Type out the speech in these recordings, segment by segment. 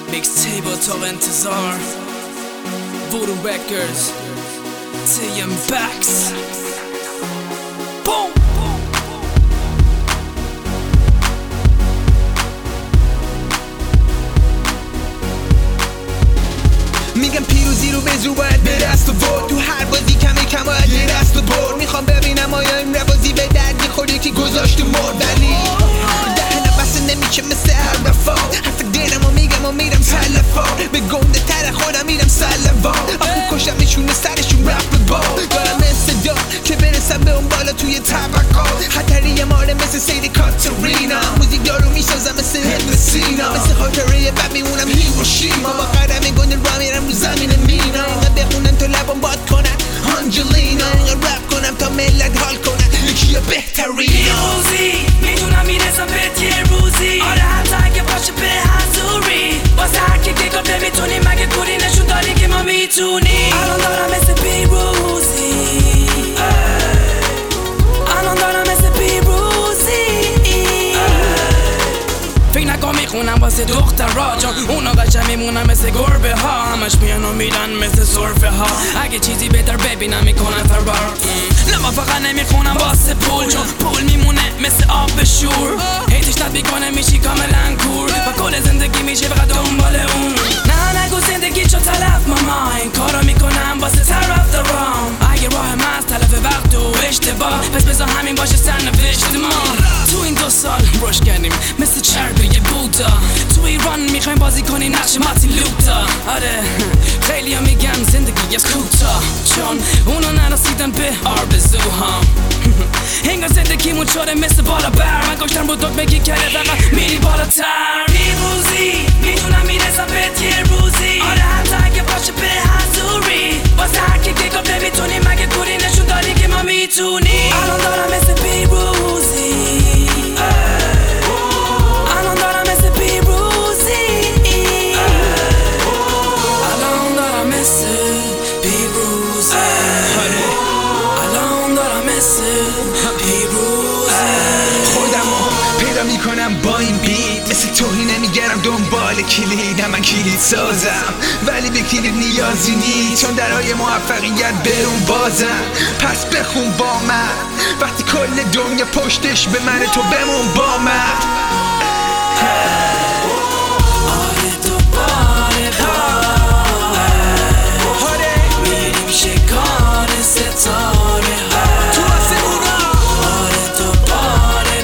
میکس تیپ اتاق انتظار وودو رکردز TM Bax بوم میگم پیروزی رو به زور باید به دست و برد. تو هر بازی کم باید یه دست و برد. میخوام ببینم آیا این روازی به درد میخوره که گذاشت مرد. ولی دهنم بسته نمیشه مثل هر رفا. حرف دلم و میگم و میرم سلفا. به گنده تر خودم میرم سلوان. آخه کشم میشونه سرشون رفت به بال. دارم صدا که برسم به اون بالا توی طبقات. خطری ماره مثل سید کاترینا. موزیک دارو میسازم مثل هند سینا. مثل خاطره بد میمونم هیروشیما. با قدم گنده را میرم رو زمین مینا. اینقدر بخونم تا لبم باد کنن آنجلینا. اینقدر رپ کنم تا ملت حال کنن یکی بهترینا. روزی میدونم میرسم بهت یه روزی. آره حتی اگه باشه به حضوری. واسه هر کی که گفته میتونی مگه کوری نشون داری که ما میتونی. الان دارم مثل پیروزی. الان دارم مثل پیروزی. فکر نکن میخونم واسه دخترها چون اونا قشنگ میمونن مثل گربه ها. همش میان و میرن مثل سرفه ها. اگه چیزی بهتر ببینم میکنن فرار. نه من فقط نمیخونم واسه پول چون پول میمونه مثل آب شور. هیچش میکنه میشی کاملا کور و کل زندگی میشه فقط دنبال اون. نه نگو زندگی چو تلف ماما. این کارو میکنم واسه طرف دارم. اگه راه من از تلف وقت و اشتباه پس بذار همین باشه سرنوشت ما. تو این 2 سال روش کردیم مثل چربه یه بودا. تو ایران میخوایم بازی کنی نقش ماتی لوکتا. آره خیلی ها میگن زندگی از کوتا چون اونا نرسیدن به آرزوهام. انگار زندگیمون شده مثل بالا بر. من گشتم رو دکمه که کرده فقط میری بالاتر. پیروزی میدونم میرسم بهت یه روزی. آره حتی اگه باشه به حضوری. واسه هر کی که گفته میتونی مگه کوری نشون داری که ما میتونی. الان دارم مثل پیروزی. الان دارم مثل پیروزی. الان دارم مثل پیروزی. الان دارم مثل پیروزی. خودمو پیدا میکنم با این بیت. مثل توهی نمیگرم دنبال کلید. من کلید سازم ولی به کلید نیازی نیست چون درهای موفقیت برون بازم. پس بخون با من وقتی کل دنیا پشتش به من تو بمون با من. آره دوباره میریم شکار ستاره ها. تو آسمونا آره دوباره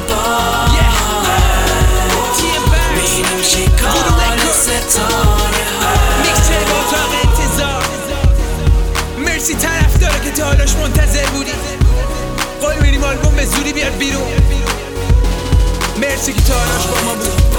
میریم شکار ستاره ها. میکس تیپ اتاق انتظار. مرسی طرفدارا که تا حالاش منتظر بودی. قول میریم آلبوم به زودی بیاد بیرون. مرسی که تا حالاش با ما بود.